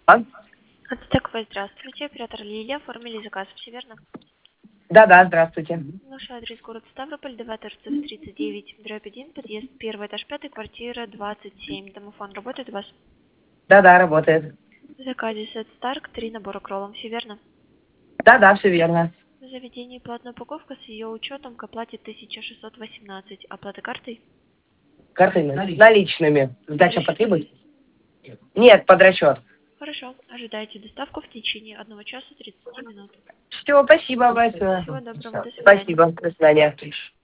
Ацтековой, здравствуйте. Оператор Лилия. Оформили заказ, все верно? Да, здравствуйте. Наш адрес город Ставрополь, 2 торцев 39, дробь 1, подъезд 1, этаж 5, квартира 27. Домофон работает у вас? Да, работает. В заказе сет Старк, 3 набора к роллам, все верно? Да, все верно. В заведении платная упаковка с ее учетом к оплате 1618. Оплата картой? Картой наличными. Сдача Расчет? потребует? Нет, под расчет. Хорошо. Ожидайте доставку в течение 1 часа 30 минут. Все, спасибо большое. Всего доброго. До свидания. Спасибо. До свидания.